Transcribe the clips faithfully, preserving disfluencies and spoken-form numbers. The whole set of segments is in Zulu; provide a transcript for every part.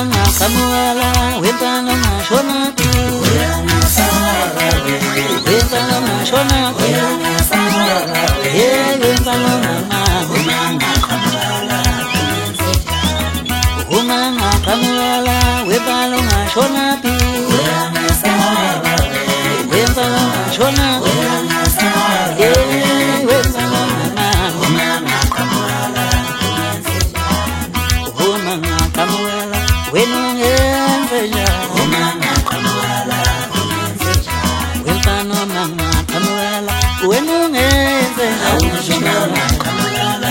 Umanga kamuala wempana mashona uyana sawala wempana mashona uyana sawala yeah wempana mama umanga kamuala umanga kamuala wempana mashona uyana sawala wempana mashona uyana sawala yeah wempana mama umanga kamuala umanga kamuala wenungenzeja umanga kamuala wempano mama kamuala wenungenzeja umanga kamuala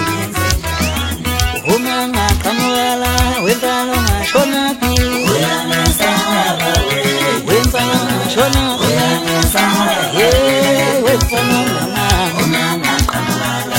umanga kamuala wempano mashona pi uyana sawala wempano mashona uyana sawala yeah wempano mama umanga kamuala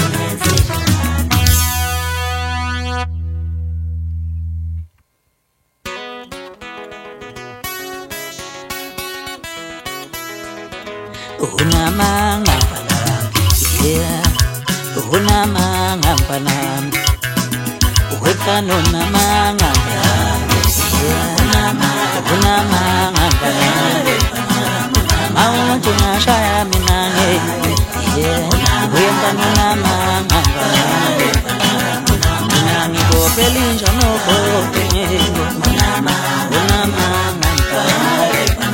Unamanga panam, yeah. Unamanga panam, wepano namanga panam, yeah. Unamanga panam, mauntu nashaya minange, yeah. Wepano namanga panam, minange go pelinja no go penyengo, unamanga panam.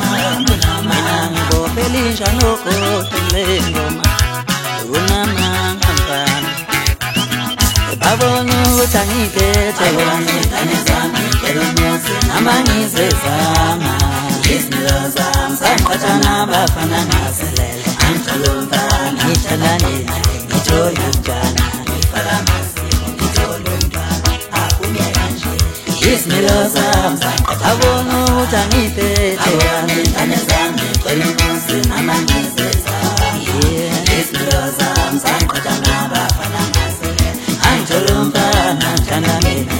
Pelisha no kotelengoma unamangambana babonu utangipete wami tanezami elonyosi amangize zama isnilozam sankatana bafana naselele antalumvana ngitalane ngitoyumvana ngifalamasi ngitolumvana akumye kanje isnilozam babonu utangipete wami tanezami elonyosi amangize zama isnilozam sankatana bafana naselele antalumvana tanamena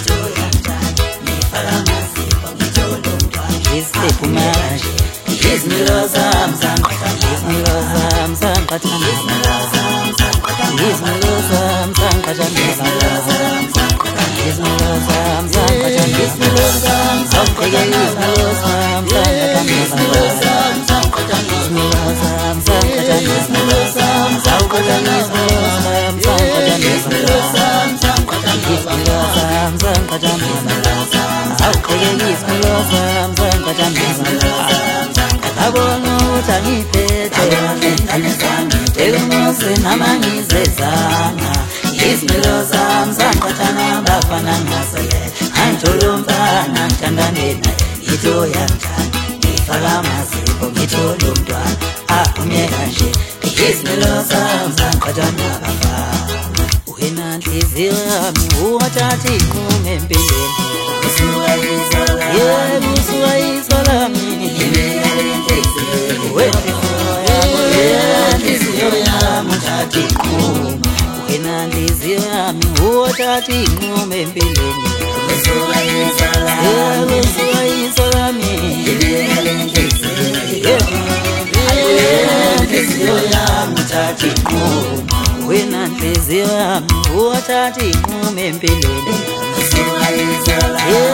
Pumash, kiss me love some some, kiss me love some some, kiss me love some some, kiss me love some some, kiss me love some some, kiss me love some some, kiss me love some some, kiss me love some some, kiss me love some some, kiss me love some some, kiss me love some some, kiss me love some some, kiss me love some some, kiss me love some some, kiss me love some some, kiss me love some some. Abonu utangipete elumusi namangize zana ismilo zam zankatana bafana ngasele antolumfana ntandandena ito yantana ifalamasipo ngitolumntwana akumye kanje ismilo zam zankatana bafana wena nhliziyo yami uwathathi kume empilweni usuwayizola yeah usuwayizola wena nhliziyo yami uwathathi inqumo empilweni usuwayizola usuwayizola wena nhliziyo yami uwathathi inqumo empilweni usuwayizola